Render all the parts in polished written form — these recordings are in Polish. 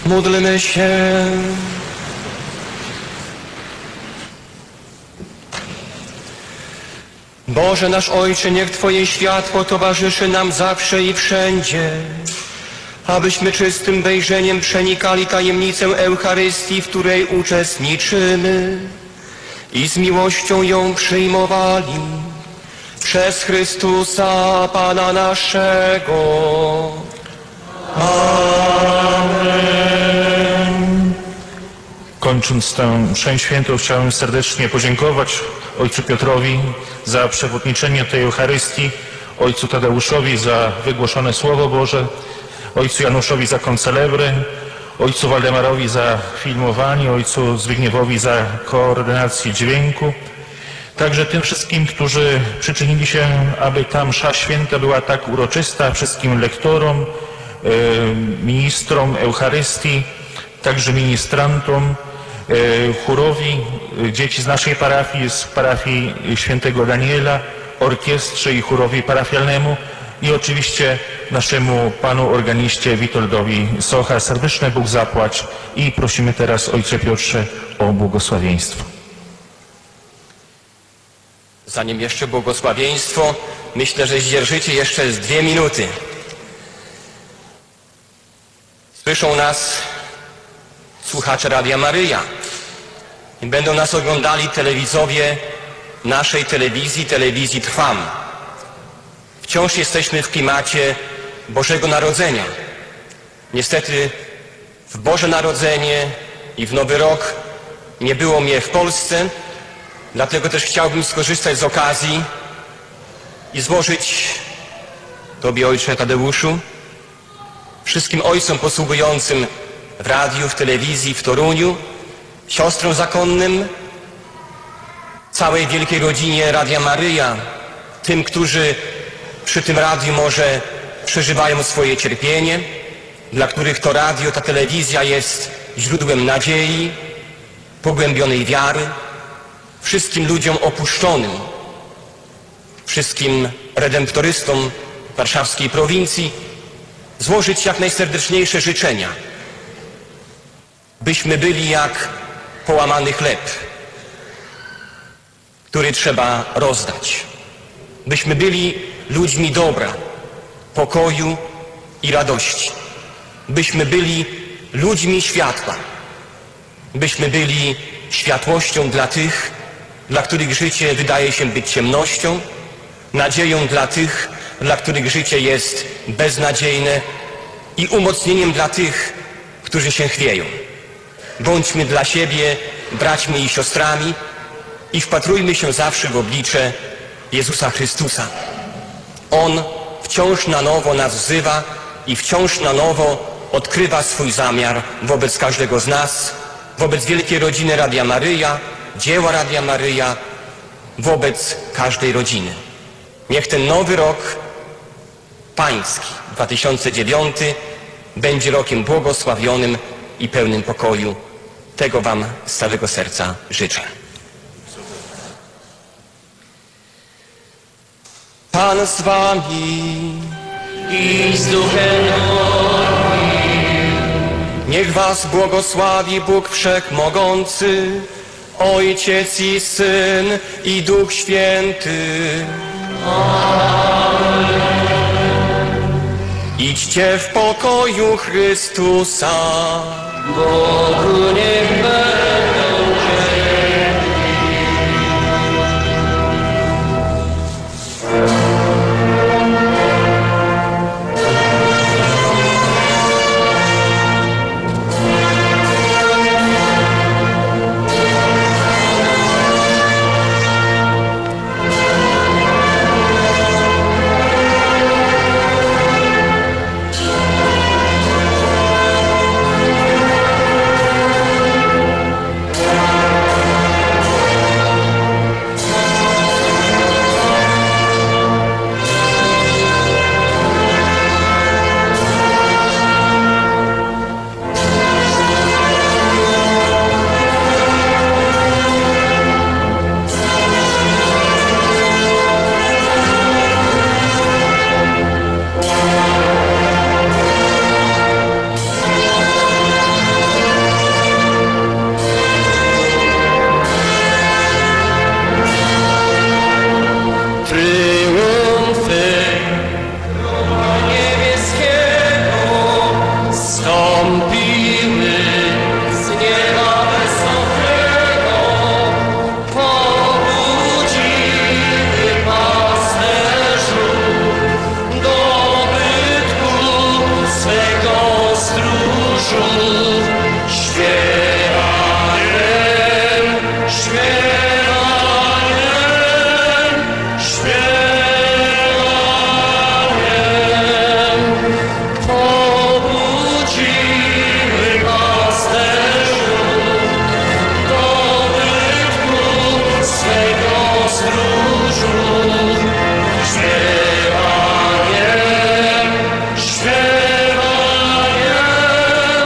Módlmy się. Boże nasz Ojcze, niech Twoje światło towarzyszy nam zawsze i wszędzie, abyśmy czystym wejrzeniem przenikali tajemnicę Eucharystii, w której uczestniczymy i z miłością ją przyjmowali. Przez Chrystusa Pana naszego. Amen. Kończąc tę mszę świętą, chciałem serdecznie podziękować ojcu Piotrowi za przewodniczenie tej Eucharystii, ojcu Tadeuszowi za wygłoszone Słowo Boże, ojcu Januszowi za koncelebrę, ojcu Waldemarowi za filmowanie, ojcu Zbigniewowi za koordynację dźwięku. Także tym wszystkim, którzy przyczynili się, aby ta msza święta była tak uroczysta, wszystkim lektorom, ministrom Eucharystii, także ministrantom, chórowi, dzieci z naszej parafii, z parafii świętego Daniela, orkiestrze i chórowi parafialnemu i oczywiście naszemu panu organiście Witoldowi Socha. Serdeczny Bóg zapłać i prosimy teraz ojcze Piotrze o błogosławieństwo. Zanim jeszcze błogosławieństwo, myślę, że zdzierżycie jeszcze z 2 minuty. Słyszą nas słuchacze Radia Maryja i będą nas oglądali telewidzowie naszej telewizji Trwam. Wciąż jesteśmy w klimacie Bożego Narodzenia. Niestety w Boże Narodzenie i w Nowy Rok nie było mnie w Polsce, dlatego też chciałbym skorzystać z okazji i złożyć Tobie, Ojcze Tadeuszu, wszystkim ojcom posługującym w radiu, w telewizji, w Toruniu, siostrom zakonnym, całej wielkiej rodzinie Radia Maryja, tym, którzy przy tym radiu może przeżywają swoje cierpienie, dla których to radio, ta telewizja jest źródłem nadziei, pogłębionej wiary, wszystkim ludziom opuszczonym, wszystkim redemptorystom warszawskiej prowincji złożyć jak najserdeczniejsze życzenia, byśmy byli jak połamany chleb, który trzeba rozdać. Byśmy byli ludźmi dobra, pokoju i radości. Byśmy byli ludźmi światła. Byśmy byli światłością dla tych, dla których życie wydaje się być ciemnością, nadzieją dla tych, dla których życie jest beznadziejne i umocnieniem dla tych, którzy się chwieją. Bądźmy dla siebie braćmi i siostrami i wpatrujmy się zawsze w oblicze Jezusa Chrystusa. On wciąż na nowo nas wzywa i wciąż na nowo odkrywa swój zamiar wobec każdego z nas, wobec wielkiej rodziny Radia Maryja, dzieła Radia Maryja, wobec każdej rodziny. Niech ten nowy rok pański, 2009, będzie rokiem błogosławionym i pełnym pokoju. Tego Wam z całego serca życzę. Pan z Wami i z duchem Twoim. Niech Was błogosławi Bóg Wszechmogący, Ojciec i Syn i Duch Święty. Amen. Idźcie w pokoju Chrystusa. Bogu niech będą Stąpiły z nieba wysokiego, pobudziły pasterzu, dobytku swego stróżu, śpiewaniem, śpiewaniem, śpiewaniem. Pobudziły pasterzu, dobytku swego stróżu, śpiewaniem, śpiewaniem,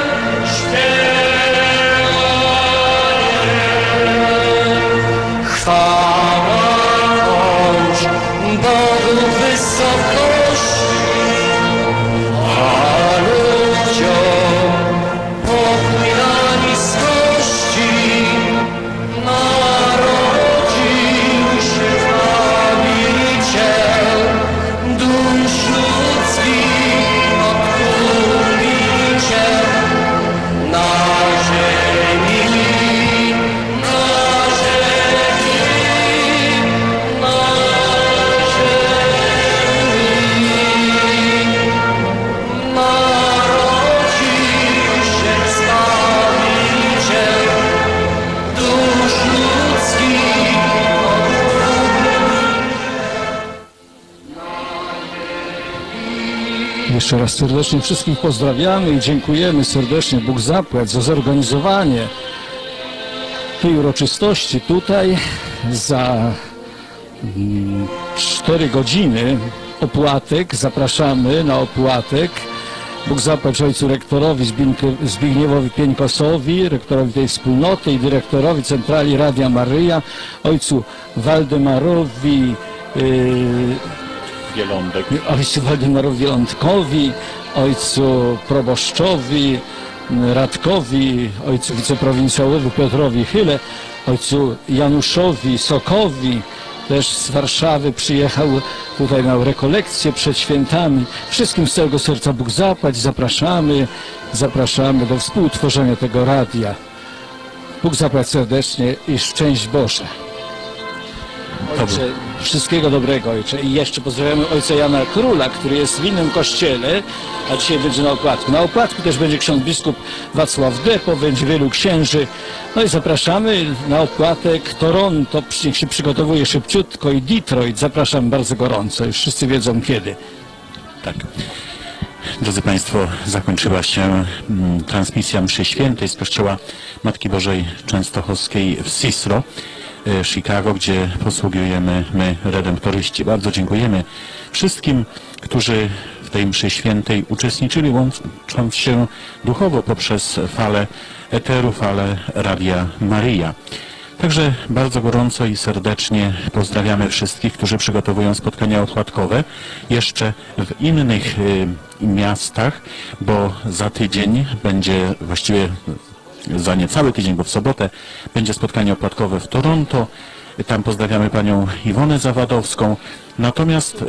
śpiewaniem. Chwała bądź Bogu w wysokości, a ludziom pokój na niskości. Narodził się Zbawiciel dusz ludzkich, Odkupiciel na ziemi, na ziemi, na ziemi. Narodził się Zbawiciel dusz ludzkich. Jeszcze raz serdecznie wszystkich pozdrawiamy i dziękujemy serdecznie. Bóg zapłać za zorganizowanie tej uroczystości tutaj za 4 godziny. Opłatek, zapraszamy na opłatek. Bóg zapłać ojcu rektorowi Zbigniewowi Pieńkosowi, rektorowi tej wspólnoty i dyrektorowi Centrali Radia Maryja, ojcu Waldemarowi ojcu Waldemarowi Wielątkowi, ojcu proboszczowi Radkowi, ojcu wiceprowincjałowi Piotrowi Chyle, ojcu Januszowi Sokowi, też z Warszawy przyjechał tutaj na rekolekcję przed świętami. Wszystkim z całego serca Bóg zapłać, zapraszamy do współtworzenia tego radia. Bóg zapłać serdecznie i szczęść Boże. Ojcze, wszystkiego dobrego, ojcze. I jeszcze pozdrawiamy ojca Jana Króla, który jest w innym kościele, a dzisiaj będzie na opłatku. Na opłatku też będzie ksiądz biskup Wacław Depo, będzie wielu księży. No i zapraszamy na opłatek. Toronto, niech się przygotowuje szybciutko, i Detroit. Zapraszam bardzo gorąco. Już wszyscy wiedzą kiedy. Tak. Drodzy Państwo, zakończyła się transmisja mszy świętej z Kościoła Matki Bożej Częstochowskiej w Cicero, Chicago, gdzie posługujemy my, redemptoryści. Bardzo dziękujemy wszystkim, którzy w tej mszy świętej uczestniczyli, łącząc się duchowo poprzez falę eteru, falę Radia Maryja. Także bardzo gorąco i serdecznie pozdrawiamy wszystkich, którzy przygotowują spotkania opłatkowe jeszcze w innych miastach, bo za tydzień będzie, właściwie za niecały tydzień, bo w sobotę będzie spotkanie opłatkowe w Toronto. Tam pozdrawiamy panią Iwonę Zawadowską. Natomiast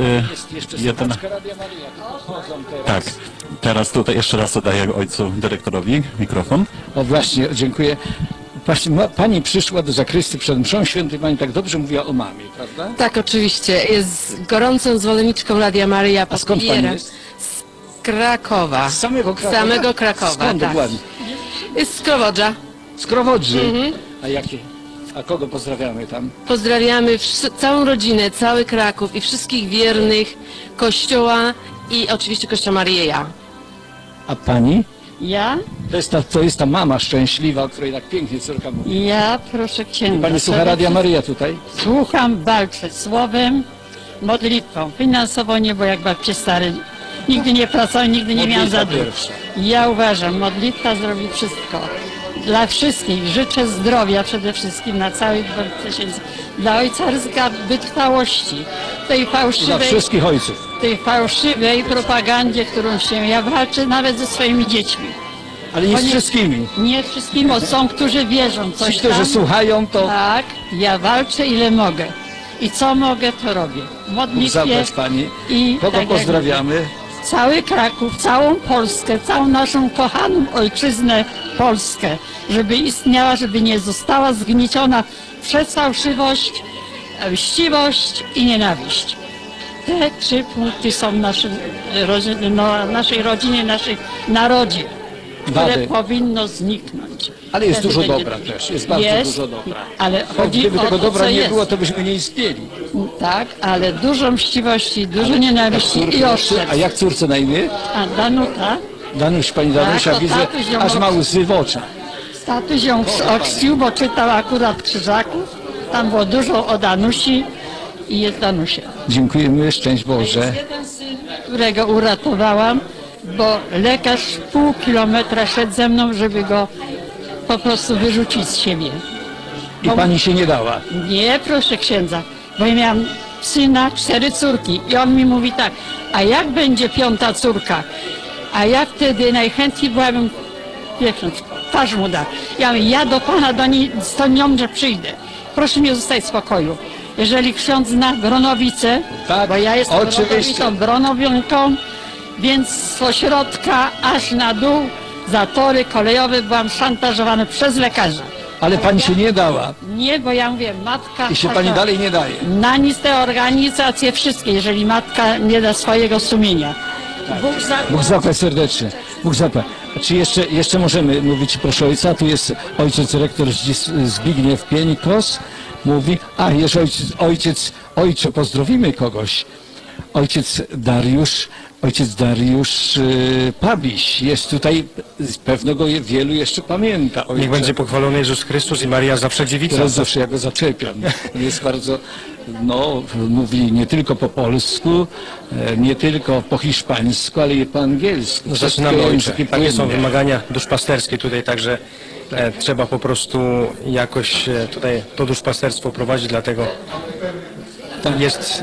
tak, teraz tutaj jeszcze raz oddaję ojcu dyrektorowi mikrofon. O właśnie, dziękuję. Właśnie, pani przyszła do zakrysty przed mszą świętej, pani tak dobrze mówiła o mamie, prawda? Tak, oczywiście. Jest gorącą zwolenniczką Radia Maryja. A skąd pani jest? Z Krakowa. Z samego Krakowa? Samego Krakowa, Skąd tak. dokładnie? Jest z Krowodrza. Z Krowodrzy. A kogo pozdrawiamy tam? Pozdrawiamy całą rodzinę, cały Kraków i wszystkich wiernych Kościoła i oczywiście Kościoła Maryja. A pani? Ja? To jest ta mama szczęśliwa, o której tak pięknie córka mówi. Ja, proszę księdza. Pani słucha Radia Maryja tutaj? Słucham, walczę słowem, modlitwą. Finansowo nie, bo jak babcie stary, nigdy nie pracowałem, nigdy nie miałam za dużo. pierwsza. Ja uważam, modlitwa zrobi wszystko. Dla wszystkich życzę zdrowia przede wszystkim na całych 2000. Dla ojca ryzyka wytrwałości. Dla wszystkich ojców. Tej fałszywej propagandzie, którą się ja walczę nawet ze swoimi dziećmi. Ale nie Bo z wszystkimi. Nie wszystkim, bo są, którzy wierzą coś Ci, którzy tam. słuchają, to Tak, ja walczę ile mogę. I co mogę, to robię. W Bóg modlitwie zabrać pani. i Kogo tak jak pozdrawiamy? cały Kraków, całą Polskę, całą naszą kochaną ojczyznę Polskę, żeby istniała, żeby nie została zgnieciona przez fałszywość, chciwość i nienawiść. Te 3 punkty są w naszej rodzinie, naszych narodzie, które Wady. powinno zniknąć. Ale jest Wtedy dużo będzie dobra dobrze. też, jest bardzo dużo dobra. Ale Bo chodzi gdyby o tego to, dobra co nie jest. było, to byśmy nie istnieli. Tak, ale dużo mściwości, dużo nienawiści i oszczędz. A jak córce na imię? A Danuta, Danuś, pani Danusia, to widzę, tatuś ją aż ma łzy w oczach. tatuś ją ochrzcił, bo czytał akurat Krzyżaków. Tam było dużo o Danusi i jest Danusia. Dziękujemy, szczęść Boże. Jest jeden syn, którego uratowałam, bo lekarz pół kilometra szedł ze mną, żeby go po prostu wyrzucić z siebie. I pani się nie dała. Nie, proszę księdza, bo ja miałam syna, 4 córki i on mi mówi tak, a jak będzie 5. córka? A ja wtedy najchętniej byłabym, twarz mu da. Ja mówię, ja do pana, z nią, że przyjdę. Proszę mi zostać w spokoju. Jeżeli ksiądz zna Bronowice, Tak, bo ja jestem oczywiście. Bronowionką, więc z ośrodka aż na dół, za tory kolejowe byłam szantażowana przez lekarza. Ale pani się nie dała. Nie, bo ja mówię, matka... I się pani dalej nie daje. Na nic te organizacje wszystkie, jeżeli matka nie da swojego sumienia. Bóg zapłać serdecznie. Bóg zapłać. Czy jeszcze możemy mówić, proszę ojca? Tu jest ojciec rektor Zbigniew Pieńkos. Mówi, a jeszcze ojcze, pozdrowimy kogoś. Ojciec Dariusz Pabiś jest tutaj, pewno go wielu jeszcze pamięta. Ojcze. Niech będzie pochwalony Jezus Chrystus i Maria zawsze dziewica. Teraz zawsze ja go zaczepiam. On jest bardzo, mówi nie tylko po polsku, nie tylko po hiszpańsku, ale i po angielsku. No, zaczynamy Wszystkie ojcze. języki Takie są płynne. wymagania duszpasterskie tutaj, także trzeba po prostu jakoś tutaj to duszpasterstwo prowadzić, dlatego jest...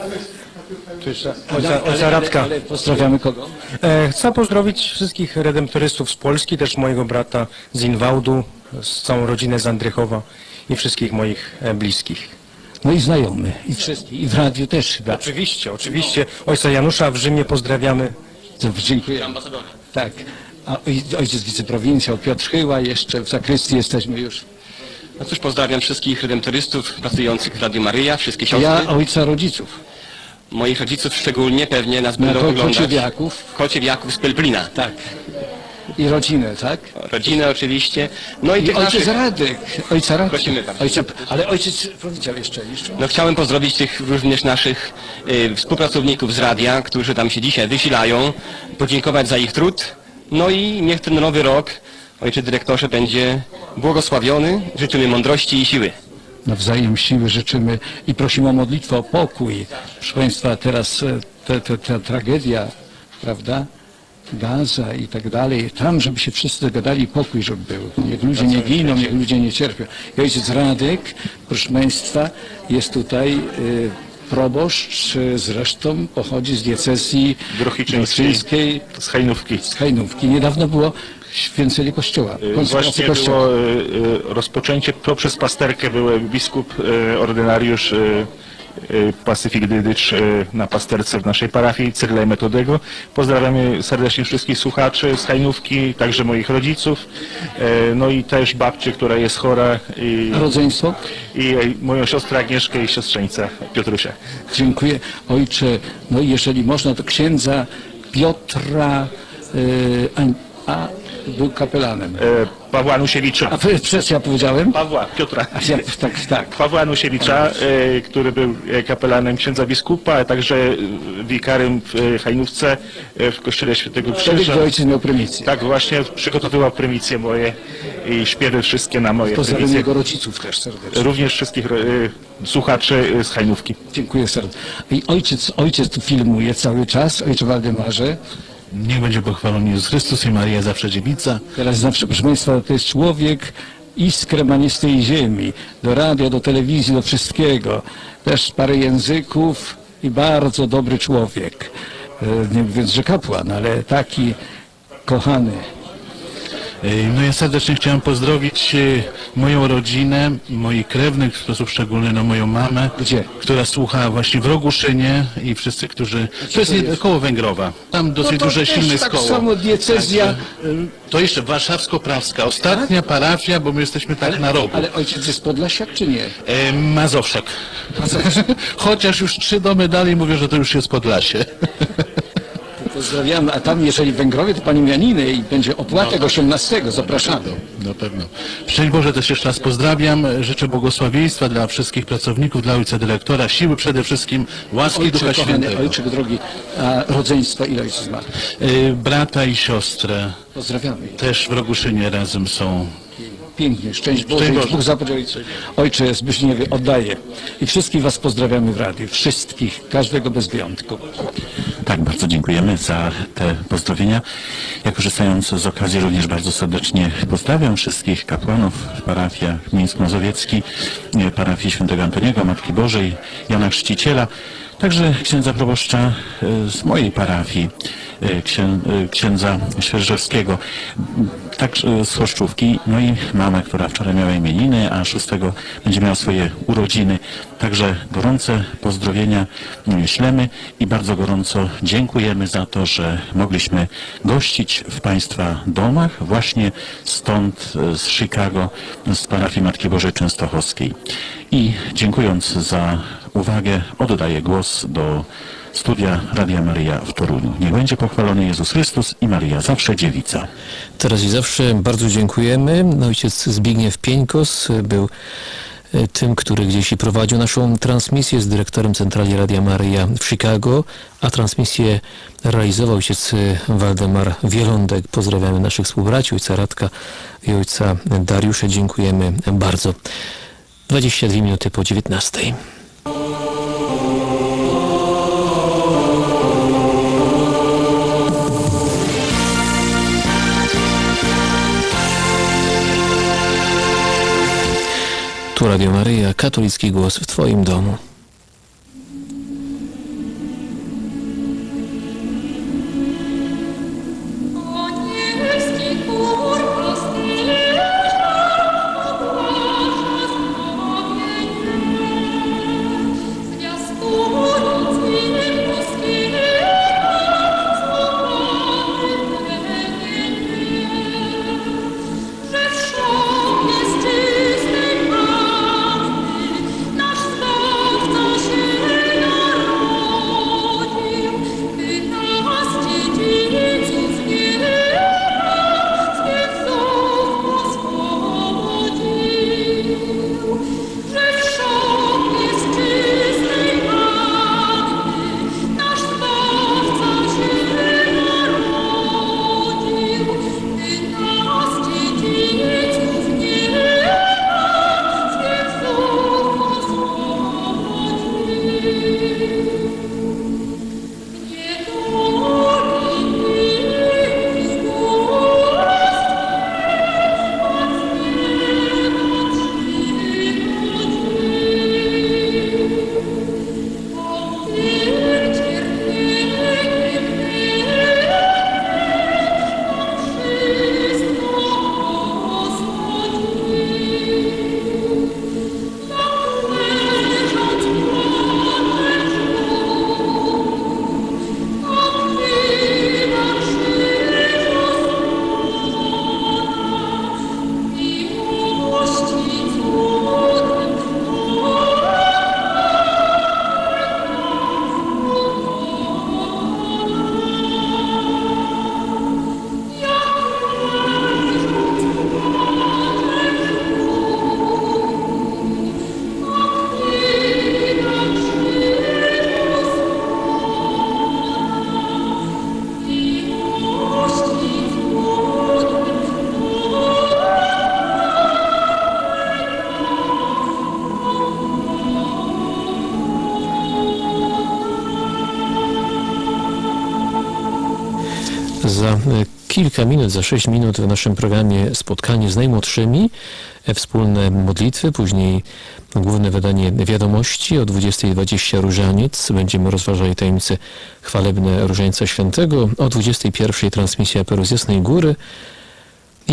Tu jeszcze ojca Radka. Ale pozdrawiamy kogo? Chcę pozdrowić wszystkich redemptorystów z Polski, też mojego brata z Inwałdu, z całą rodzinę z Andrychowa i wszystkich moich bliskich. No i znajomy, i wszystkich, i w radiu też chyba. Oczywiście. Ojca Janusza w Rzymie pozdrawiamy. Dziękuję. Tak. A ojciec wiceprowincjał Piotr Chyła, jeszcze w zakrystii jesteśmy już. No cóż, pozdrawiam wszystkich redemptorystów pracujących w Radiu Maryja, wszystkie siostry. Ja ojca rodziców. Moich rodziców szczególnie pewnie nas będą Na oglądać. Kociewiaków. Kociewiaków z Pelplina. Tak. I rodzinę, tak? Rodzinę oczywiście. No i I tych ojciec naszych... Radek. Ojca Radek. Prosimy bardzo. Ale ojciec powiedział jeszcze. No chciałem pozdrowić tych również naszych współpracowników z radia, którzy tam się dzisiaj wysilają, podziękować za ich trud. No i niech ten nowy rok, ojcze dyrektorze, będzie błogosławiony. Życzymy mądrości i siły. Nawzajem siły życzymy i prosimy o modlitwę o pokój. Proszę Państwa, teraz ta tragedia, prawda? Gaza i tak dalej, tam, żeby się wszyscy dogadali, pokój, żeby był. Niech ludzie nie giną, niech ludzie nie cierpią. I ojciec Radek, proszę Państwa, jest tutaj proboszcz, zresztą pochodzi z diecezji Grochiczyńskiej, z Hajnówki. z Hajnówki. Niedawno było święcenie kościoła, konsekracja Właśnie kościoła. było rozpoczęcie, poprzez pasterkę był biskup, ordynariusz Pacyfik Dydycz na pasterce w naszej parafii Cyrila i Metodego. Pozdrawiamy serdecznie wszystkich słuchaczy z Hajnówki, także moich rodziców, no i też babcię, która jest chora Rodzeństwo? i moją siostrę Agnieszkę i siostrzeńca Piotrusia. Dziękuję. Ojcze, no i jeżeli można, to księdza Piotra, był kapelanem. Pawła Anusiewicza. A przecież ja powiedziałem? Pawła, Piotra. Tak. Pawła Anusiewicza, który był kapelanem księdza biskupa, a także wikarym w Hajnówce w kościele Świętego Wtedy, Krzyża. gdy ojciec miał prymisję. Tak, właśnie przygotowywał prymisje moje i śpiewy wszystkie na moje Pozdrawiam prymisje. jego rodziców też serdecznie. Również wszystkich słuchaczy z Hajnówki. Dziękuję serdecznie. I ojciec tu filmuje cały czas, ojcze Waldemarze. Niech będzie pochwalony Jezus Chrystus i Maria zawsze dziewica. Teraz zawsze, proszę Państwa, to jest człowiek iskrę ma nie z tej ziemi. Do radia, do telewizji, do wszystkiego. Też parę języków i bardzo dobry człowiek. Nie mówiąc, że kapłan, ale taki kochany. No ja serdecznie chciałem pozdrowić moją rodzinę, moich krewnych, w sposób szczególny moją mamę, Gdzie? która słucha właśnie w Roguszynie i wszyscy, którzy... To jest koło Węgrowa. Tam dosyć duże, silne jest tak koło. samo diecezja, To jeszcze warszawsko-prawska, ostatnia parafia, bo my jesteśmy tak na rogu. ale ojciec jest Podlasiak czy nie? Mazowszak. Chociaż już 3 domy dalej mówią, że to już jest Podlasie. Pozdrawiamy, a tam jeżeli w Węgrowie to pani Janiny i będzie opłatek 18, zapraszamy. Na pewno. Szczęść Boże, też jeszcze raz pozdrawiam. Życzę błogosławieństwa dla wszystkich pracowników, dla ojca dyrektora, siły przede wszystkim, łaski Ducha Ojcze kochany, Świętego. ojcze drogi, a rodzeństwo ile ojciec ma? Brata i siostrę Pozdrawiamy. też w Roguszynie razem są. Pięknie, szczęść Boże, Szczęść Boże. Bóg zapłać ojcze. Ojcze Zbyszniewie oddaję i wszystkich was pozdrawiamy w radiu, wszystkich, każdego bez wyjątku. Tak, bardzo dziękujemy za te pozdrowienia. Ja korzystając z okazji również bardzo serdecznie pozdrawiam wszystkich kapłanów w parafiach Mińsk Mazowiecki, parafii Świętego Antoniego, Matki Bożej, Jana Chrzciciela, także księdza proboszcza z mojej parafii, księdza Świerżewskiego, także z Chłoszczówki, no i mamę, która wczoraj miała imieniny, a 6 będzie miała swoje urodziny. Także gorące pozdrowienia ślemy i bardzo gorąco dziękujemy za to, że mogliśmy gościć w Państwa domach właśnie stąd, z Chicago, z parafii Matki Bożej Częstochowskiej. I dziękując za uwagę, oddaję głos do studia Radia Maryja w Toruniu. Niech będzie pochwalony Jezus Chrystus i Maryja zawsze dziewica. Teraz i zawsze bardzo dziękujemy. Ojciec Zbigniew Pieńkos był tym, który gdzieś i prowadził naszą transmisję, z dyrektorem Centrali Radia Maryja w Chicago, a transmisję realizował ojciec Waldemar Wielądek. Pozdrawiamy naszych współbraci, ojca Radka i ojca Dariusza. Dziękujemy bardzo. 22 minuty po 19. Tu Radio Maryja, katolicki głos w Twoim domu. Za kilka minut, za 6 minut w naszym programie spotkanie z najmłodszymi, wspólne modlitwy, później główne wydanie wiadomości, o 20:20 różaniec, będziemy rozważali tajemnice chwalebne Różańca Świętego, o 21:00 transmisja Aperu z Jasnej Góry i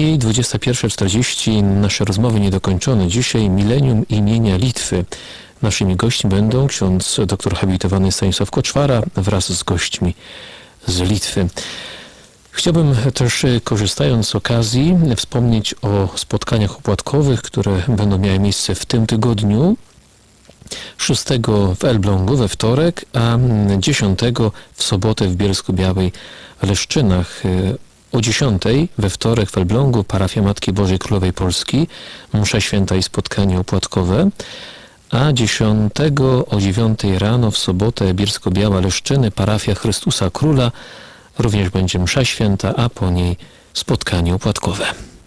I 21:40, nasze rozmowy niedokończone. Dzisiaj milenium imienia Litwy. Naszymi gośćmi będą ksiądz doktor habilitowany Stanisław Koczwara wraz z gośćmi z Litwy. Chciałbym też, korzystając z okazji, wspomnieć o spotkaniach opłatkowych, które będą miały miejsce w tym tygodniu. 6 w Elblągu we wtorek, a 10 w sobotę w Bielsko-Białej Leszczynach. O 10 we wtorek w Elblągu parafia Matki Bożej Królowej Polski, msza święta i spotkanie opłatkowe, a 10 o 9 rano w sobotę Bielsko-Biała Leszczyny, parafia Chrystusa Króla, również będzie msza święta, a po niej spotkanie opłatkowe.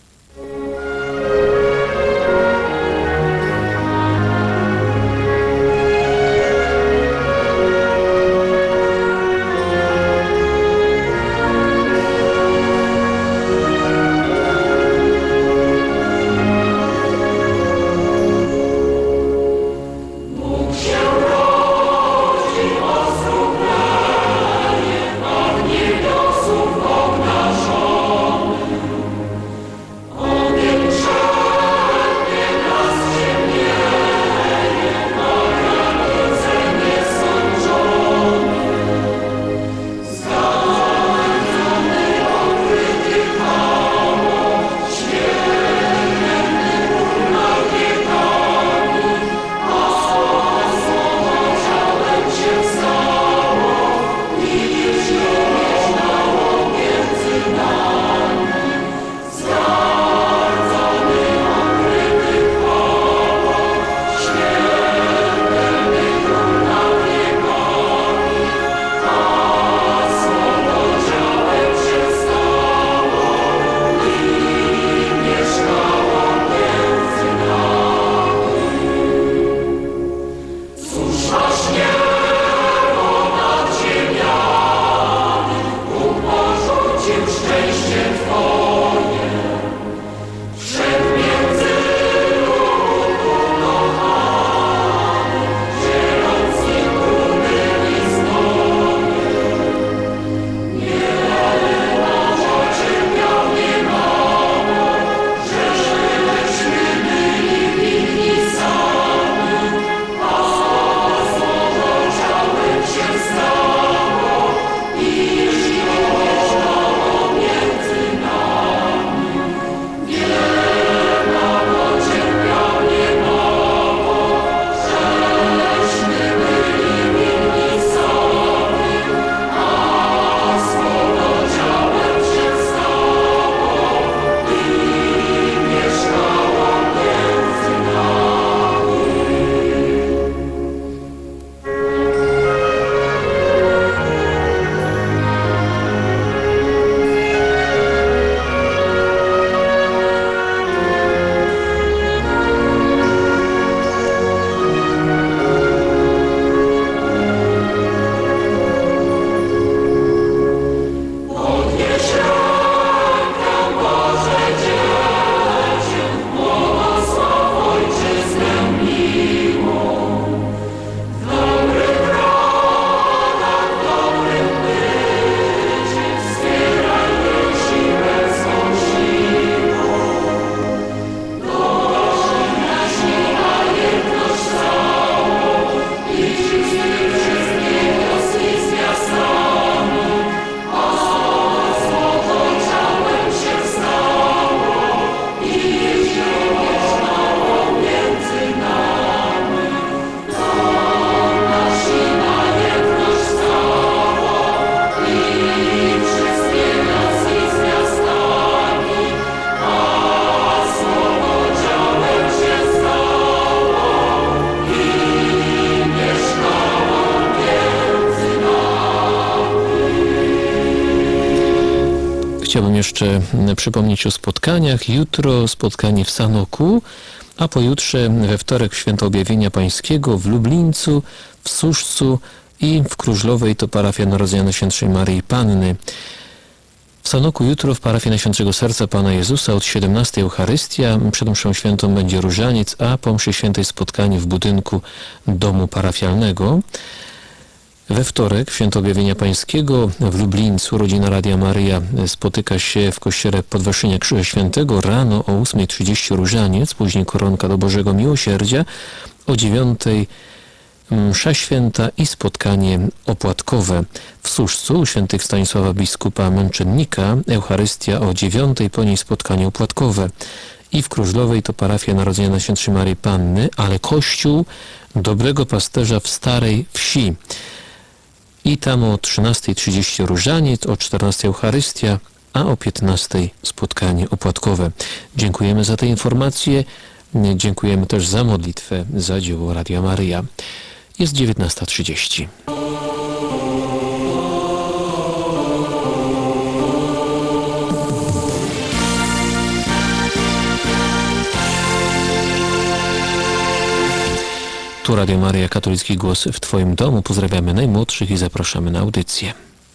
Chciałbym jeszcze przypomnieć o spotkaniach. Jutro spotkanie w Sanoku, a pojutrze we wtorek Święto Objawienia Pańskiego w Lublińcu, w Suszcu i w Krużlowej to parafia Narodzenia Najświętszej Maryi Panny. W Sanoku jutro w parafii Najświętszego Serca Pana Jezusa od 17 Eucharystia, przed mszą świętą będzie różaniec, a po mszy świętej spotkanie w budynku domu parafialnego. We wtorek, w Święto Objawienia Pańskiego w Lublińcu, rodzina Radia Maryja spotyka się w kościele Podwyższenia Krzyża Świętego. Rano o 8:30 różaniec, później koronka do Bożego Miłosierdzia, o 9:00 msza święta i spotkanie opłatkowe. W Suszcu u świętych Stanisława biskupa Męczennika Eucharystia o 9:00, po niej spotkanie opłatkowe. I w Krużlowej to parafia Narodzenia Najświętszej Maryi Panny, ale kościół Dobrego Pasterza w Starej Wsi. I tam o 13:30 różaniec, o 14:00 Eucharystia, a o 15:00 spotkanie opłatkowe. Dziękujemy za te informacje. Dziękujemy też za modlitwę, za dzieło Radia Maryja. Jest 19:30. Tu Radio Maryja, katolicki głos w Twoim domu. Pozdrawiamy najmłodszych i zapraszamy na audycję.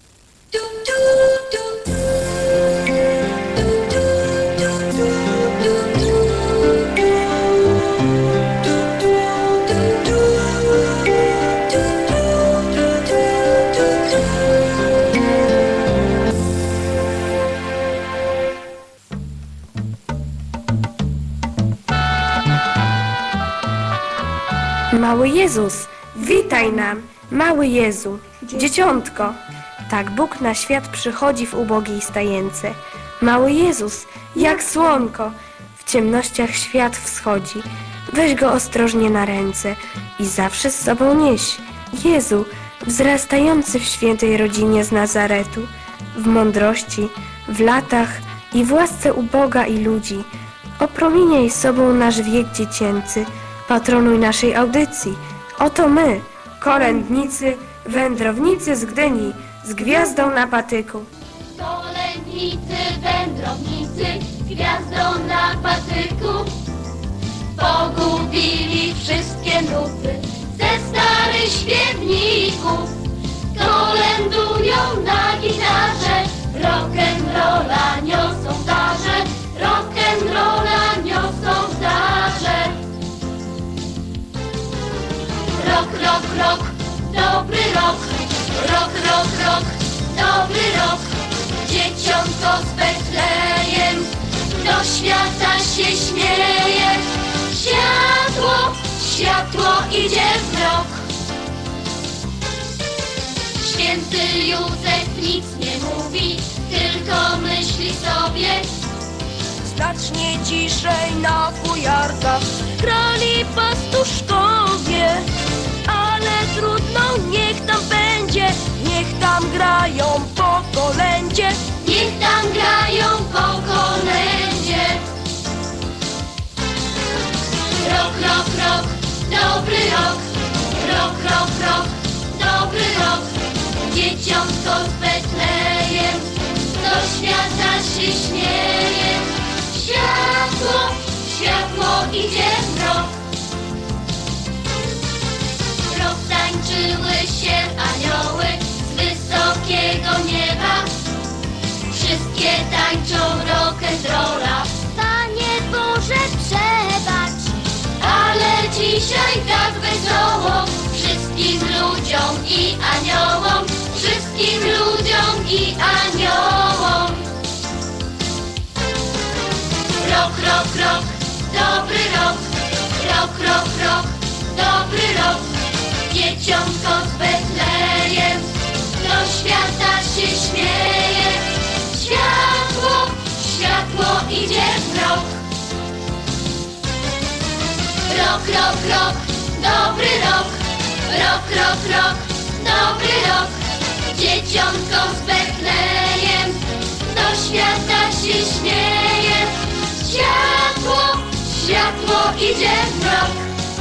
Mały Jezus, witaj nam, mały Jezu, dzieciątko. Tak Bóg na świat przychodzi w ubogiej stajence. Mały Jezus, jak słonko, w ciemnościach świat wschodzi. Weź go ostrożnie na ręce i zawsze z sobą nieś. Jezu, wzrastający w świętej rodzinie z Nazaretu, w mądrości, w latach i w łasce u Boga i ludzi. Opromieniaj sobą nasz wiek dziecięcy, patronuj naszej audycji. Oto my, kolędnicy, wędrownicy z Gdyni, z gwiazdą na patyku. Kolędnicy, wędrownicy, z gwiazdą na patyku, pogubili wszystkie nuty ze starych śpiewników. Kolędują na gitarze, rock'n'rolla niosą darze, rock'n'rolla niosą darze. Rok, rok, rok, dobry rok, rok, rok, rok, dobry rok. Dzieciątko z Betlejem do świata się śmieje. Światło, światło idzie w mrok. Święty Józef nic nie mówi, tylko myśli sobie. Znacznie ciszej na fujarkach grali pastuszkowie. Ale trudno, niech tam będzie, niech tam grają po kolędzie. Niech tam grają po kolędzie. Rok, rok, rok, dobry rok, rok, rok, rok, dobry rok. Dzieciątko z Betlejem do świata się śmieje. Światło, światło idzie w mrok. Roztańczyły się anioły z wysokiego nieba. Wszystkie tańczą rock'n'rolla. Panie Boże, przebacz, ale dzisiaj tak wesoło. Wszystkim ludziom i aniołom, wszystkim ludziom i aniołom. Rok, rok, rok, dobry rok, rok, rok, rok, dobry rok. Dzieciątko z Betlejem do świata się śmieje. Światło, światło idzie w mrok. Rok, rok, rok, dobry rok, rok, rok, rok, dobry rok. Dzieciątko z Betlejem do świata się śmieje. Światło, światło idzie w mrok.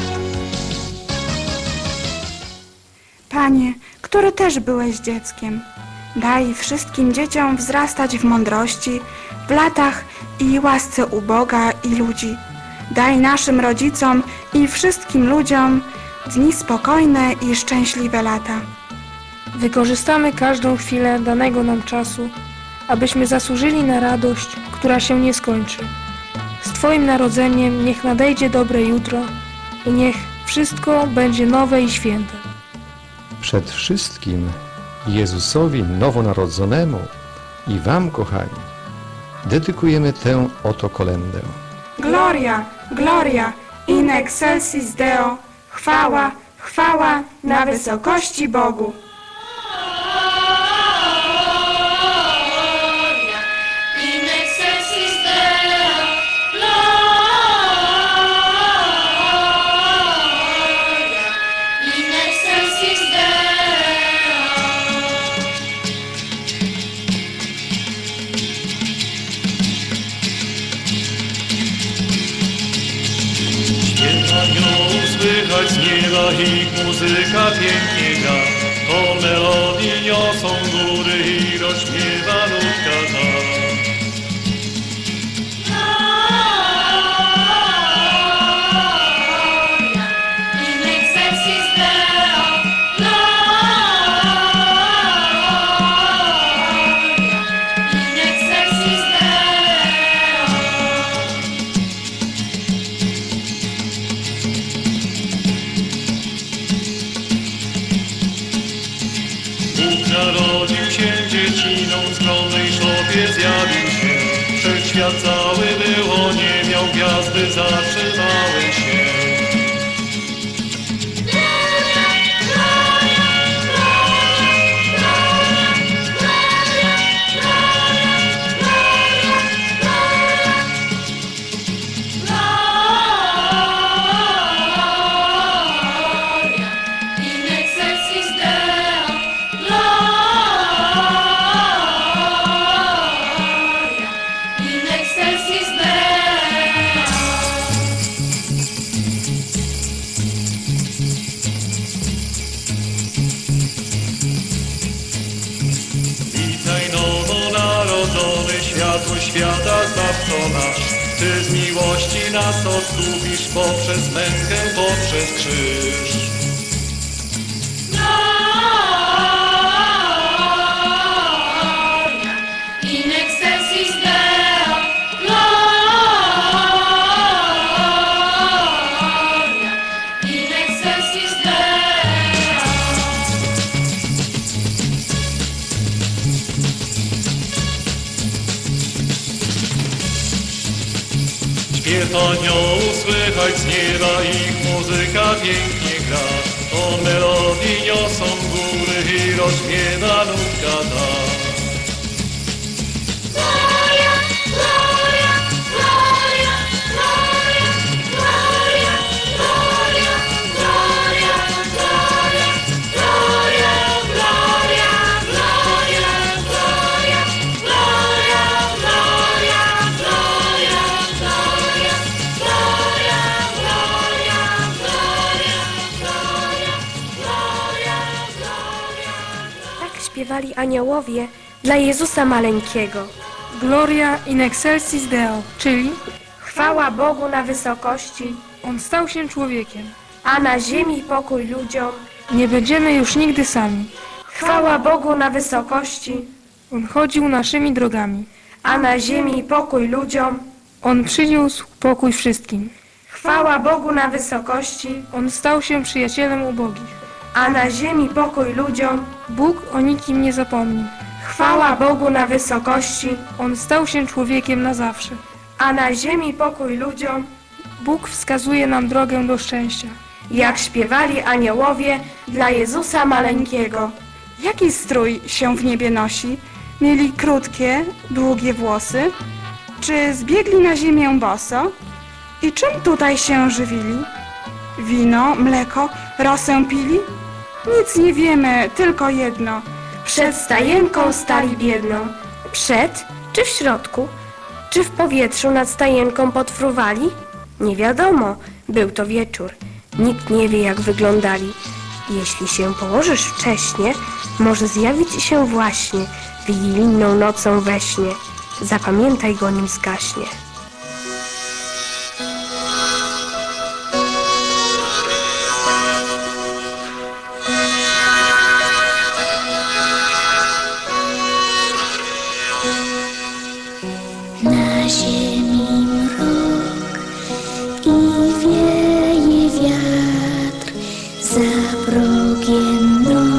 Panie, który też byłeś dzieckiem, daj wszystkim dzieciom wzrastać w mądrości, w latach i łasce u Boga i ludzi. Daj naszym rodzicom i wszystkim ludziom dni spokojne i szczęśliwe lata. Wykorzystamy każdą chwilę danego nam czasu, abyśmy zasłużyli na radość, która się nie skończy. Z Twoim narodzeniem niech nadejdzie dobre jutro i niech wszystko będzie nowe i święte. Przed wszystkim Jezusowi Nowonarodzonemu i Wam, kochani, dedykujemy tę oto kolędę. Gloria, gloria, in excelsis Deo. Chwała, chwała na wysokości Bogu. In excelsis Deo, gloria. In excelsis Deo. Śpiew aniołów słychać z nieba, ich muzyka pięknie gra. To melodii niosą góry i rozśpiewa ludka ta. In excelsis Deo, gloria. In excelsis Deo. Bóg narodził się dzieciną, w skromnej szopie zjawił się. Wszechświat cały było, nie miał gwiazdy, zatrzymały się. In excelsis Deo, gloria. In excelsis Deo. Witaj nowonarodzony, światło świata Zbawco nasz. Ty z miłości nas odkupisz poprzez mękę, poprzez krzyż. Gloria. In excelsis Deo, gloria. In excelsis Deo. Śpiew aniołów słychać z nieba, ich muzyka pięknie gra. To melodii niosą góry i rozśpiewa ludka ta. Gloria, gloria, gloria, gloria, gloria, gloria, gloria, gloria, gloria, gloria, gloria, gloria, gloria, gloria, gloria, gloria, gloria, gloria, gloria. Tak śpiewali aniołowie dla Jezusa maleńkiego. Gloria in excelsis Deo, czyli Chwała Bogu na wysokości, On stał się człowiekiem. a na ziemi pokój ludziom. Nie będziemy już nigdy sami. Chwała Bogu na wysokości, On chodził naszymi drogami. a na ziemi pokój ludziom. On przyniósł pokój wszystkim. Chwała Bogu na wysokości, On stał się przyjacielem ubogich. a na ziemi pokój ludziom. Bóg o nikim nie zapomni. Chwała Bogu na wysokości, On stał się człowiekiem na zawsze. a na ziemi pokój ludziom. Bóg wskazuje nam drogę do szczęścia. Jak śpiewali aniołowie dla Jezusa maleńkiego. Jaki strój się w niebie nosi? Mieli krótkie, długie włosy? Czy zbiegli na ziemię boso? I czym tutaj się żywili? Wino, mleko, rosę pili? Nic nie wiemy, tylko jedno. Przed stajenką stali biedną. Przed czy w środku? Czy w powietrzu nad stajenką podfruwali? Nie wiadomo, był to wieczór. Nikt nie wie, jak wyglądali. Jeśli się położysz wcześnie, może zjawić się właśnie wigilijną nocą we śnie. Zapamiętaj go, nim zgaśnie. Na ziemi mrok i wieje wiatr, za progiem noc.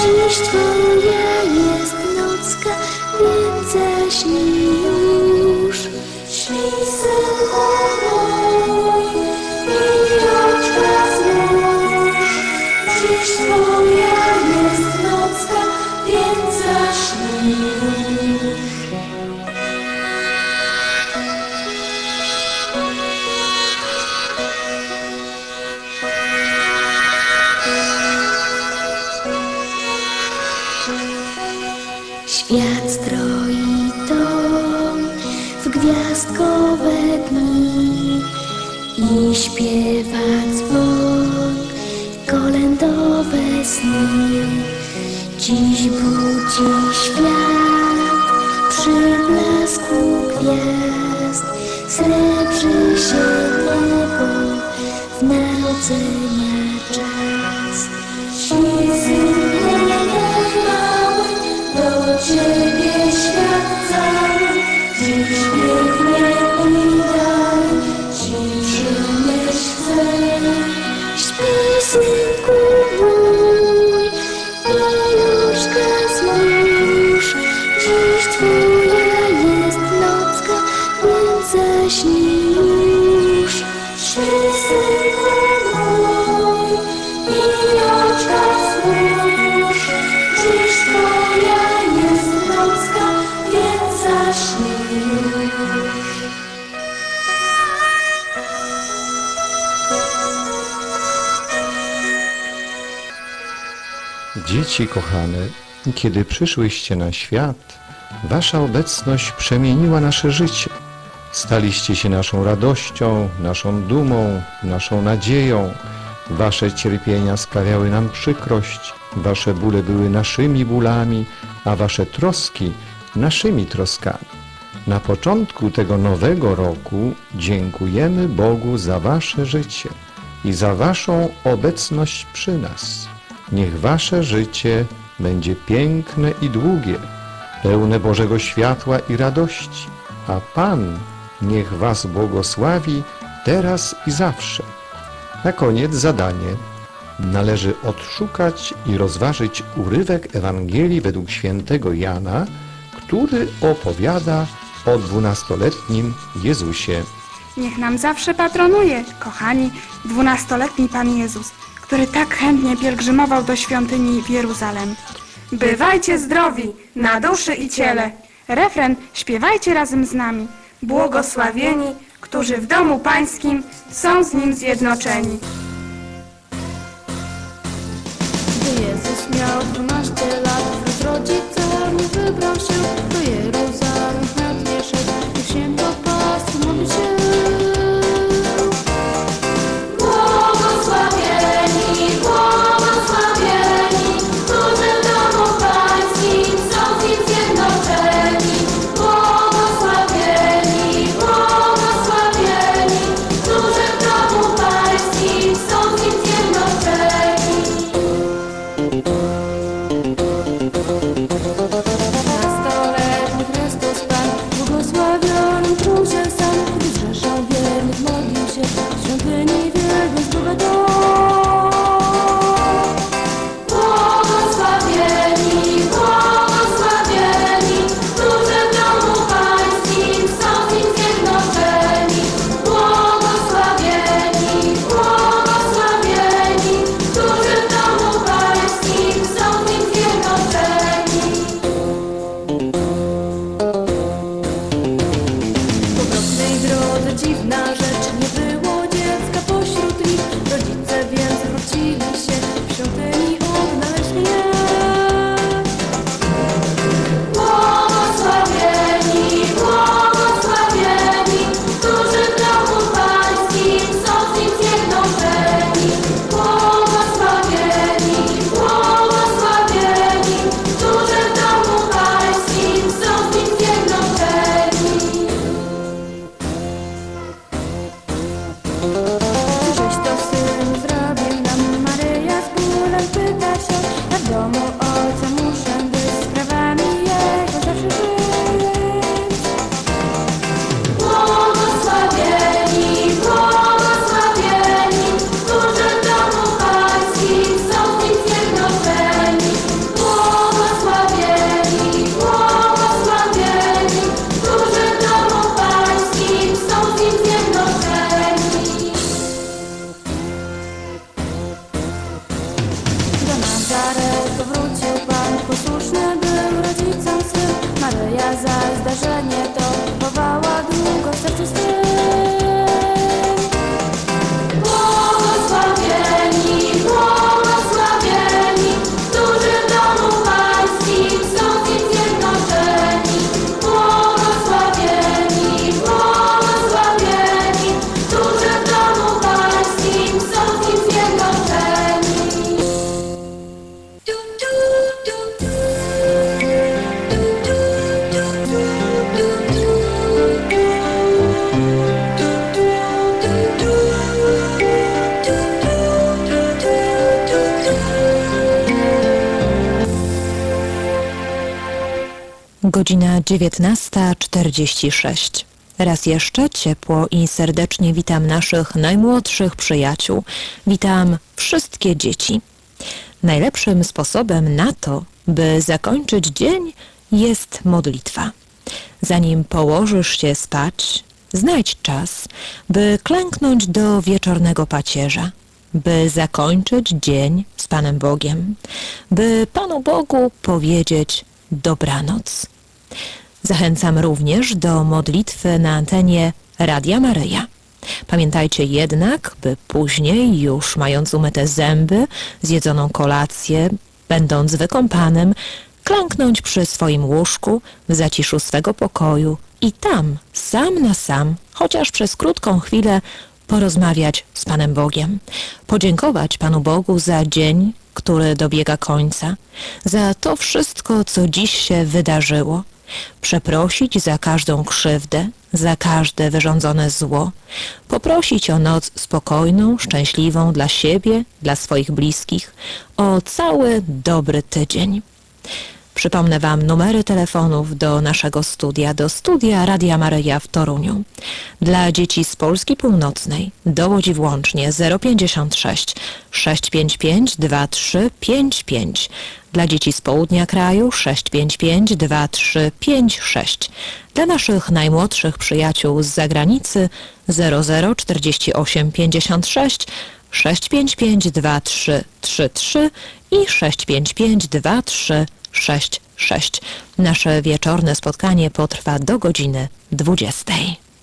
Dziś twoja jest nocka, więc zaśnij już. Śnij, synku mój, i oczka zmruż. Dziś twoja jest nocka, więc zaśnij już. Świat stroi dom w gwiazdkowe dni i śpiewa dzwon kolędowe sny. Dziś budzi świat przy blasku gwiazd, srebrzy się niebo w narodzenia czas. Śnij, synku mały, do ciebie świat cały, dziś biegnie i dalej ci przynieść chce. Śpij, synku mój, paluszka zmruż, dziś twoja jest nocka, więc zaśnij już. Śpij, synku mój, i oczka zmruż, dziś twoja jest nocka, więc zaśnij już. Dzieci kochane, kiedy przyszłyście na świat, wasza obecność przemieniła nasze życie. Staliście się naszą radością, naszą dumą, naszą nadzieją. Wasze cierpienia sprawiały nam przykrość, wasze bóle były naszymi bólami, a wasze troski naszymi troskami. Na początku tego nowego roku dziękujemy Bogu za wasze życie i za waszą obecność przy nas. Niech wasze życie będzie piękne i długie, pełne Bożego światła i radości, a Pan niech was błogosławi teraz i zawsze. Na koniec zadanie. Należy odszukać i rozważyć urywek Ewangelii według świętego Jana, który opowiada o 12-letnim Jezusie. Niech nam zawsze patronuje, kochani, 12-letni Pan Jezus, który tak chętnie pielgrzymował do świątyni w Jeruzalem. Bywajcie zdrowi, na duszy i ciele. Refren śpiewajcie razem z nami. Błogosławieni, którzy w domu Pańskim są z Nim zjednoczeni. Gdy Jezus miał 12 lat, wraz z rodzicami wybrał się do Jeruzalem. Chętnie szedł i w święto Paschy modlił się. Błogosławieni, błogosławieni, którzy w domu Pańskim są z Nim zjednoczeni. Błogosławieni, błogosławieni, którzy w domu Pańskim są z Nim zjednoczeni. Godzina 19:46. Raz jeszcze ciepło i serdecznie witam naszych najmłodszych przyjaciół. Witam wszystkie dzieci. Najlepszym sposobem na to, by zakończyć dzień, jest modlitwa. Zanim położysz się spać, znajdź czas, by klęknąć do wieczornego pacierza, by zakończyć dzień z Panem Bogiem, by Panu Bogu powiedzieć dobranoc. Zachęcam również do modlitwy na antenie Radia Maryja. Pamiętajcie jednak, by później, już mając umyte zęby, zjedzoną kolację, będąc wykąpanym, klęknąć przy swoim łóżku w zaciszu swego pokoju i tam, sam na sam, chociaż przez krótką chwilę, porozmawiać z Panem Bogiem. Podziękować Panu Bogu za dzień, który dobiega końca, za to wszystko, co dziś się wydarzyło. Przeprosić za każdą krzywdę, za każde wyrządzone zło. Poprosić o noc spokojną, szczęśliwą dla siebie, dla swoich bliskich, o cały dobry tydzień. Przypomnę Wam numery telefonów do naszego studia, do studia Radia Maryja w Toruniu. Dla dzieci z Polski Północnej do Łodzi włącznie 056 655 2355. Dla dzieci z południa kraju 655 2356. Dla naszych najmłodszych przyjaciół z zagranicy 0048 56 655 2333 i 655 2366. Nasze wieczorne spotkanie potrwa do godziny 20.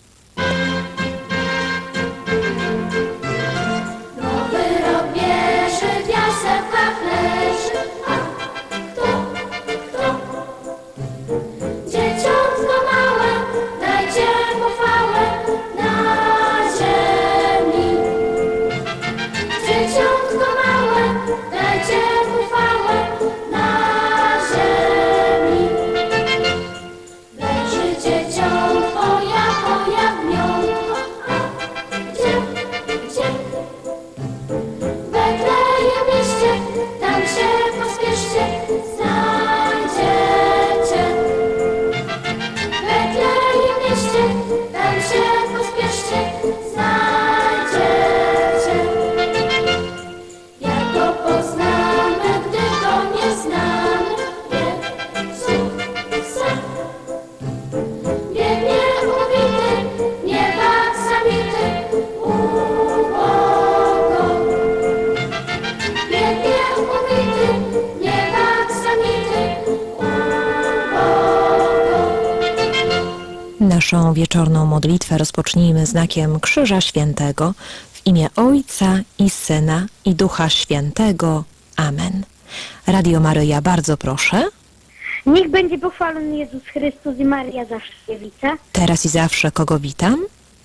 Nowy rok bierze w jasełkach leży. A kto? Dzieciątko małe, dajcie pochwałę na ziemi. Dzieciątko małe, dajcie pochwałę na ziemi. Leży dzieciątko jako jagniątko. Gdzie? W Betlejem mieście, tam się pospieszcie, znajdziecie. W Betlejem mieście, tam się pospieszcie, znajdziecie. Jak go poznamy, gdy go nie znamy, Jezusem. Biegnie uwity, nieba samity, ubogo. Biegnie uwity, nieba samity, ubogo. Naszą wieczorną modlitwę rozpocznijmy znakiem Krzyża Świętego w imię Ojca i Syna i Ducha Świętego. Amen. Radio Maryja, bardzo proszę. Niech będzie pochwalony Jezus Chrystus i Maria zawsze Dziewica. Teraz i zawsze kogo witam?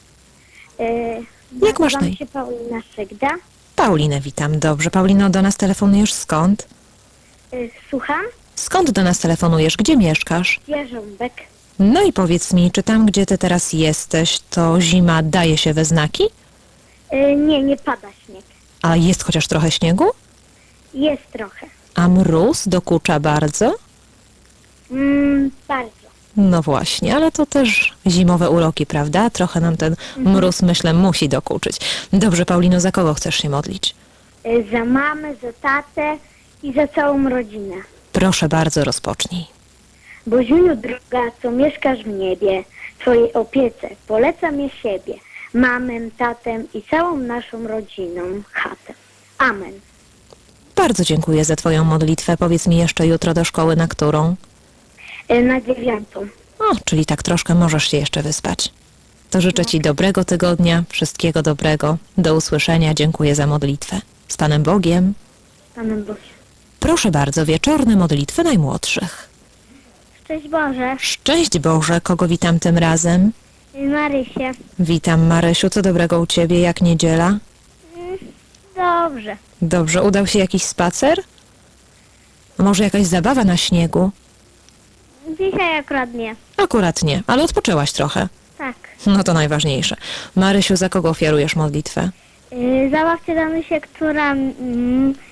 Jak masz na Nazywam imię? się Paulina Szygda. Paulinę witam. Dobrze. Paulino, do nas telefonujesz skąd? Słucham? Skąd do nas telefonujesz? Gdzie mieszkasz? Jarząbek. No i powiedz mi, czy tam, gdzie ty teraz jesteś, to zima daje się we znaki? Nie pada śnieg. A jest chociaż trochę śniegu? Jest trochę. A mróz dokucza bardzo? Bardzo. No właśnie, ale to też zimowe uroki, prawda? Trochę nam ten mróz, myślę, musi dokuczyć. Dobrze, Paulino, za kogo chcesz się modlić? Za mamę, za tatę i za całą rodzinę. Proszę bardzo, rozpocznij. Boziuniu droga, co mieszkasz w niebie, Twojej opiece polecam je siebie, mamę, tatę i całą naszą rodziną, chatę. Amen. Bardzo dziękuję za Twoją modlitwę. Powiedz mi jeszcze jutro do szkoły, na którą? Na 9. O, czyli tak troszkę możesz się jeszcze wyspać. To życzę Ci dobrego tygodnia, wszystkiego dobrego. Do usłyszenia. Dziękuję za modlitwę. Z Panem Bogiem. Panem Bogiem. Proszę bardzo, wieczorne modlitwy najmłodszych. Szczęść Boże. Szczęść Boże, kogo witam tym razem? Marysię. Witam, Marysiu. Co dobrego u Ciebie, jak niedziela? Dobrze. Dobrze, udał się jakiś spacer? A może jakaś zabawa na śniegu? Dzisiaj akurat nie. Akurat nie, ale odpoczęłaś trochę. Tak. No to najważniejsze. Marysiu, za kogo ofiarujesz modlitwę? Za babcię Danusię, która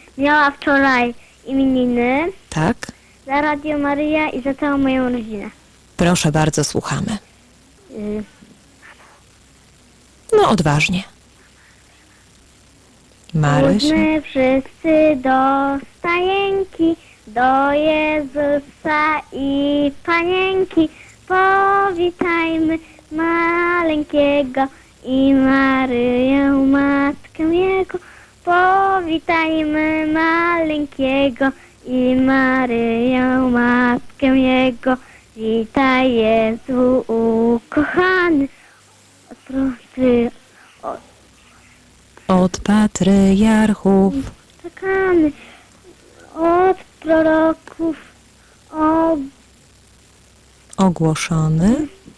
miała wczoraj imieniny. Tak? Za Radio Maryja i za całą moją rodzinę. Proszę bardzo, słuchamy. No odważnie. Maryś. Chodźmy wszyscy do stajenki, do Jezusa i Panienki. Powitajmy maleńkiego i Maryję, matkę Jego. Powitajmy maleńkiego i Maryję, matkę Jego. Witaj Jezu ukochany, Od patriarchów czekany, od proroków ogłoszony,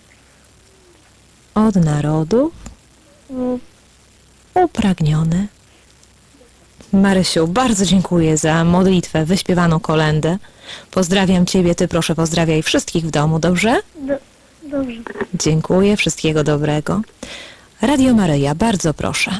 od narodów upragniony. Marysiu, bardzo dziękuję za modlitwę, wyśpiewaną kolędę. Pozdrawiam Ciebie, Ty proszę pozdrawiaj wszystkich w domu, dobrze? Dobrze. Dziękuję, wszystkiego dobrego. Radio Maryja, bardzo proszę.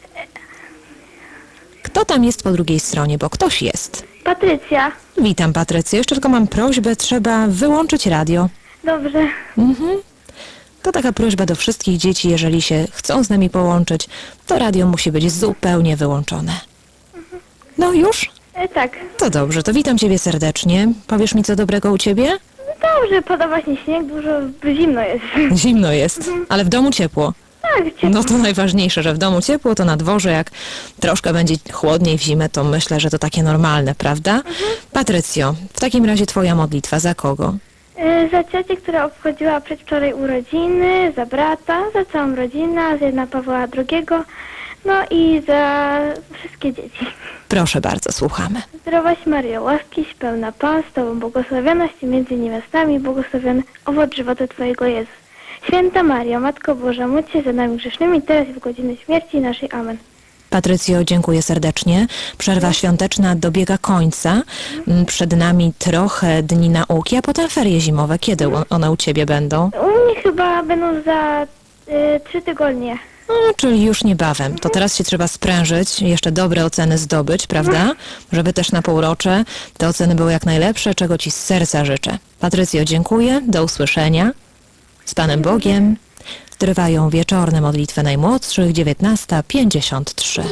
Kto tam jest po drugiej stronie, bo ktoś jest. Patrycja. Witam, Patrycjo. Jeszcze tylko mam prośbę, trzeba wyłączyć radio. Dobrze. To taka prośba do wszystkich dzieci, jeżeli się chcą z nami połączyć, to radio musi być zupełnie wyłączone. No już? Tak. To dobrze, to witam Ciebie serdecznie. Powiesz mi co dobrego u Ciebie? Dobrze, podoba się śnieg, dużo zimno jest. Zimno jest, ale w domu ciepło. Tak, ciepło. No to najważniejsze, że w domu ciepło, to na dworze jak troszkę będzie chłodniej w zimę, to myślę, że to takie normalne, prawda? Patrycjo, w takim razie Twoja modlitwa za kogo? Za ciocię, która obchodziła przedwczoraj urodziny, za brata, za całą rodzinę, za Jana Pawła II, no i za wszystkie dzieci. Proszę bardzo, słuchamy. Zdrowaś Maryjo, łaskiś pełna Pan z Tobą, błogosławionaś Ty między niewiastami, błogosławiony owoc żywota Twojego Jezus. Święta Maryjo, Matko Boża, módl się za nami grzesznymi, teraz i w godzinę śmierci naszej. Amen. Patrycjo, dziękuję serdecznie. Przerwa świąteczna dobiega końca. Przed nami trochę dni nauki, a potem ferie zimowe. Kiedy one u Ciebie będą? U mnie chyba będą za 3 tygodnie. No, czyli już niebawem. To teraz się trzeba sprężyć, jeszcze dobre oceny zdobyć, prawda? Żeby też na półrocze te oceny były jak najlepsze, czego Ci z serca życzę. Patrycjo, dziękuję. Do usłyszenia. Z Panem Bogiem. Trwają wieczorne modlitwy najmłodszych, 19:53.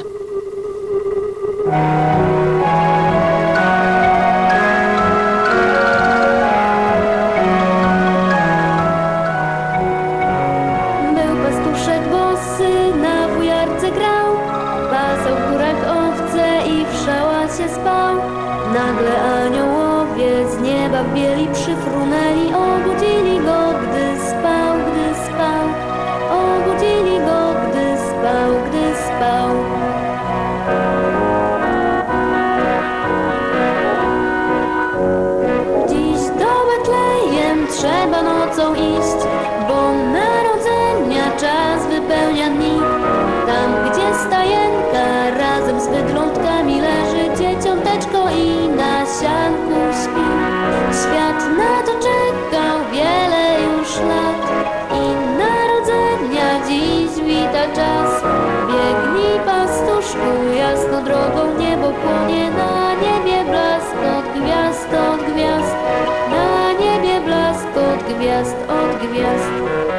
Był pastuszek bosy, na wujarce grał, pasał w górach owce i w szałasie spał. Nagle aniołowie z nieba w bieli przyfrunęli, obudzili go, gdy spał, gdy spał. Obudzili go, gdy spał, gdy spał. Dziś do Betlejem trzeba nocą iść, bo narodzenia czas wypełnia dni. Tam, gdzie stajenka razem z bydlątkami leży, dzieciąteczko i na sianku śpi. Świat na to czekał wiele już lat i narodzenia dziś wita czas. Biegnij, pastuszku, jasno drogą, niebo płonie, na niebie blask od gwiazd, od gwiazd. Na niebie blask od gwiazd, od gwiazd.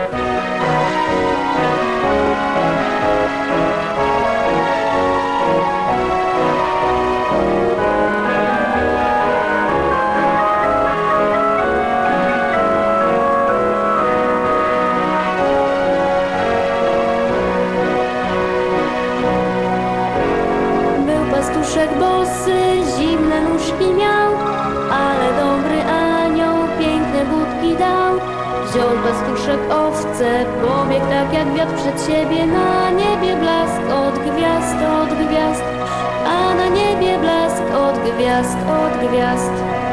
Pastuszek bosy, zimne nóżki miał, ale dobry anioł piękne budki dał. Wziął pastuszek owce, pobiegł tak jak wiatr przed siebie. Na niebie blask od gwiazd, od gwiazd, a na niebie blask od gwiazd, od gwiazd.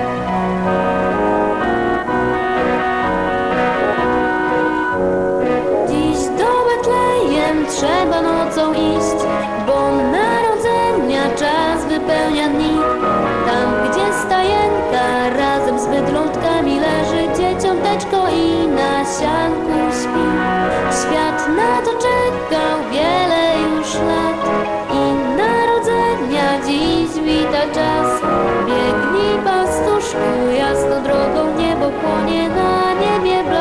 Dziś do Betlejem trzeba nocą iść, bo narodzenia czas wypełnia dni. Tam, gdzie stajenka razem z bydlątkami leży, dzieciąteczko i na sianku śpi. Świat na to czekał wiele już lat i narodzenia dziś wita czas. Biegnij, pastuszku, jasno drogą, niebo płonie, na niebie blask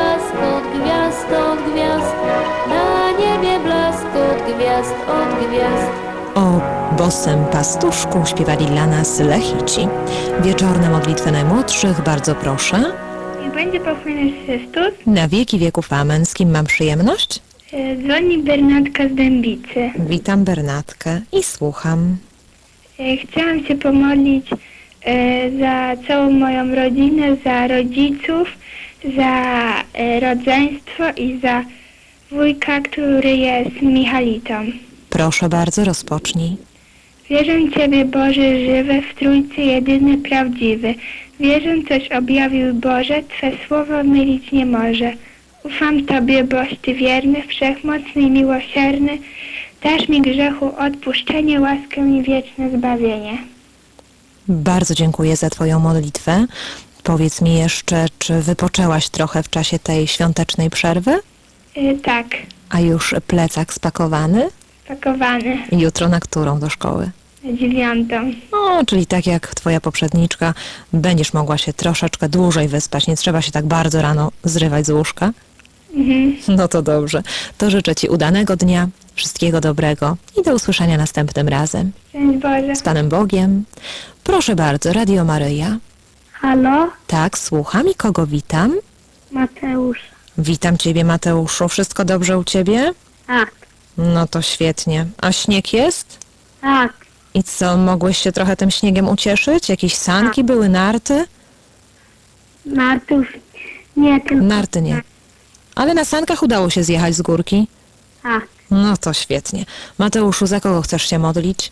gwiazd, od gwiazd. O bosym pastuszku śpiewali dla nas Lechici. Wieczorne modlitwy najmłodszych, bardzo proszę. Niech będzie pochwalony Chrystus. Na wieki wieków amen. Z kim mam przyjemność? Dzwoni Bernatka z Dębicy. Witam Bernatkę i słucham. Chciałam się pomodlić za całą moją rodzinę, za rodziców, za rodzeństwo i za wujka, który jest Michalitą. Proszę bardzo, rozpocznij. Wierzę w Ciebie, Boże, żywy, w Trójcy jedyny, prawdziwy. Wierzę, coś objawił Boże, Twe słowo mylić nie może. Ufam Tobie, boś Ty wierny, wszechmocny i miłosierny. Dasz mi grzechu odpuszczenie, łaskę i wieczne zbawienie. Bardzo dziękuję za Twoją modlitwę. Powiedz mi jeszcze, czy wypoczęłaś trochę w czasie tej świątecznej przerwy? Tak, A już plecak spakowany? pakowany. Jutro na którą do szkoły? Na 9. O, czyli tak jak Twoja poprzedniczka, będziesz mogła się troszeczkę dłużej wyspać. Nie trzeba się tak bardzo rano zrywać z łóżka. No to dobrze. To życzę Ci udanego dnia, wszystkiego dobrego i do usłyszenia następnym razem. Szczęść Boże. Z Panem Bogiem. Proszę bardzo, Radio Maryja. Halo? Tak, słucham i kogo witam? Mateusz. Witam Ciebie, Mateuszu. Wszystko dobrze u Ciebie? Tak. No to świetnie. A śnieg jest? Tak. I co, mogłeś się trochę tym śniegiem ucieszyć? Jakieś sanki były, narty? Nartów nie, tylko... Narty nie. Ale na sankach udało się zjechać z górki? Tak. No to świetnie. Mateuszu, za kogo chcesz się modlić?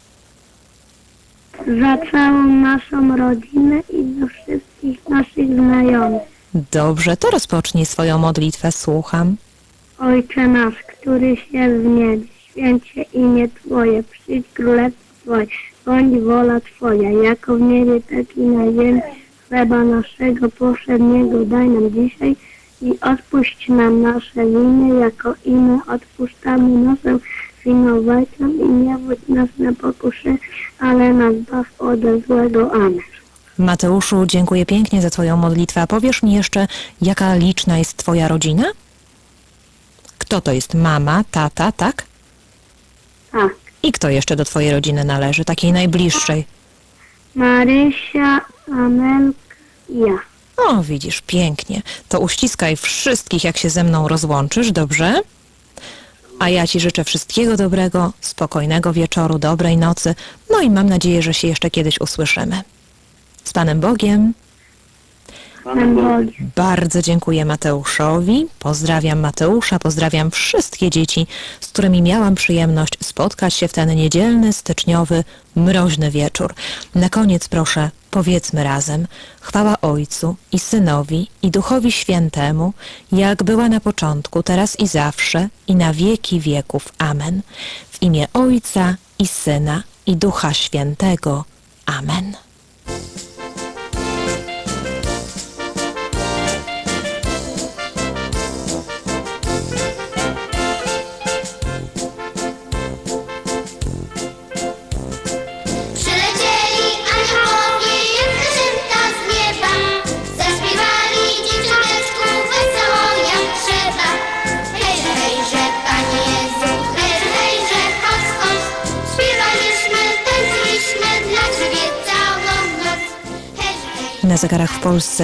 Za całą naszą rodzinę i za wszystkich naszych znajomych. Dobrze, to rozpocznij swoją modlitwę, słucham. Ojcze nasz, któryś jest w niebie, święć się imię Twoje, przyjdź królestwo Twoje, bądź wola Twoja, jako w niebie, tak i na ziemi. Chleba naszego powszedniego daj nam dzisiaj i odpuść nam nasze winy, jako i my odpuszczamy naszym winowajcom i nie wódź nas na pokuszę, ale nas baw ode złego. Amen. Mateuszu, dziękuję pięknie za Twoją modlitwę. A powiesz mi jeszcze, jaka liczna jest Twoja rodzina? Kto to jest? Mama, tata, tak? Tak. I kto jeszcze do Twojej rodziny należy, takiej najbliższej? Marysia, Amelka i ja. O, widzisz, pięknie. To uściskaj wszystkich, jak się ze mną rozłączysz, dobrze? A ja Ci życzę wszystkiego dobrego, spokojnego wieczoru, dobrej nocy, no i mam nadzieję, że się jeszcze kiedyś usłyszymy. Z Panem Bogiem. Panem Bogiem. Bardzo dziękuję Mateuszowi. Pozdrawiam Mateusza, pozdrawiam wszystkie dzieci, z którymi miałam przyjemność spotkać się w ten niedzielny, styczniowy, mroźny wieczór. Na koniec proszę, powiedzmy razem: chwała Ojcu i Synowi i Duchowi Świętemu, jak była na początku, teraz i zawsze, i na wieki wieków. Amen. W imię Ojca i Syna i Ducha Świętego. Amen. Przylecieli aniołowie, jak karzynka z nieba. Zaśpiewali dzieciąteczku wesoło jak trzeba. Hejże, hejże, Panie Jezu, hejże, hejże, chodź, chodź. Śpiewaliśmy, tańczyliśmy dla Ciebie całą noc. Hejże, hejże. Na zegarach w Polsce